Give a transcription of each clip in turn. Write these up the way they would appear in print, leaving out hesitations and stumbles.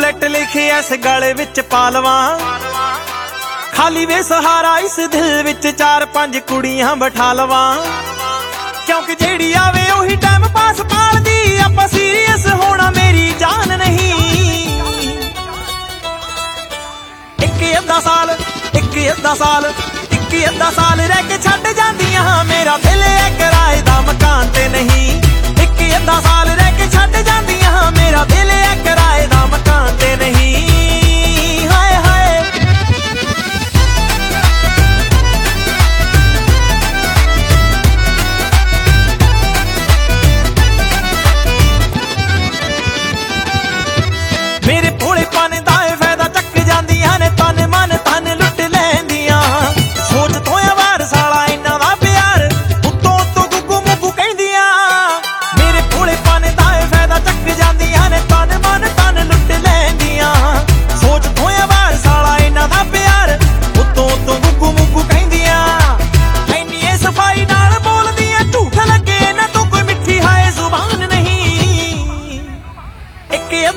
Bullet लिखे इस गले विच पा लवां, खाली वे सहारा इस दिल विच 4-5 कुड़ियां बैठा लवां। क्योंकि जेड़ी आवे ओही टाइम पास पालदी, आपां सीरियस होना मेरी जान नहीं। एक अद्धा साल रह के छड्ड जांदियां, मेरा दिल है किराए दा मकान ते नहीं। एक अद्धा साल रह के छड्ड जांदियां, मेरा दिल है किराए दा मकान ते नहीं। हाय हाय मेरे भोलेपन दा फायदा चक जांदियां ने, तन मन तन लुट लैंदियां। सोच तो वार साला इन्ना दा प्यार, उत्तों उत्तों गुग्गू मुग्गू कहंदियां। मेरे भोलेपन दा फायदा चक जांदियां ने, तन मन तन लुट लैंदियां। सोच तो वार साला इन्ना दा प्यार, उत्तों उत्तों गुग्गू मुग्गू कहंदियां। इन्नी सफाई नाल बोलदियां, झूठ लगे ना तो कोई मिठी हाय जुबान नहीं। एक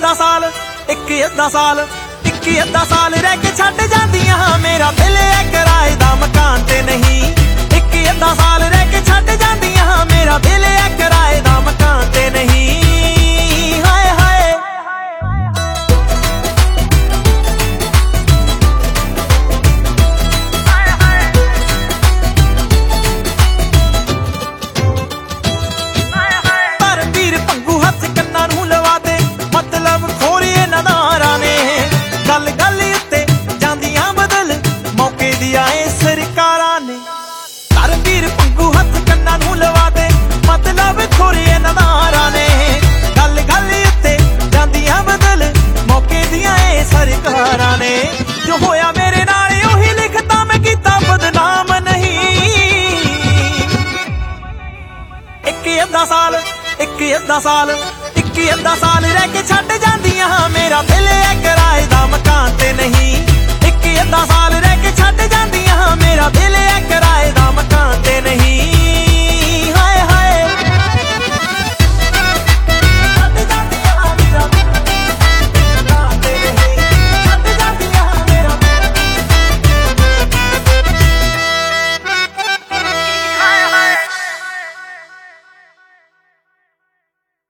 अद्धा साल रह के छड्ड जांदियां, मेरा दिल है किराए दा मकान ते नहीं। एक अद्धा साल रह के छड्ड जांदियां, मेरा दिल है किराए दा मकान ते नहीं। हाय हाय धर्मवीर पंगू हथ कन्नां नूं लवा दे, मतलब खोरीए नदारा ने। गल गल उत्ते जांदियां बदल, मौके दिया ए सरकारां ने। धर्मवीर पंगू हथ कन्नां नूं लवा दे, मतलब खोरीए नदारा ने। गल गल उत्ते जांदियां बदल, मौके दिया ए सरकारां ने। जो होया मेरे नाल ओही लिखता, मैं कीता बदनाम नहीं। एक अद्धा साल रह के छड्ड जांदियां,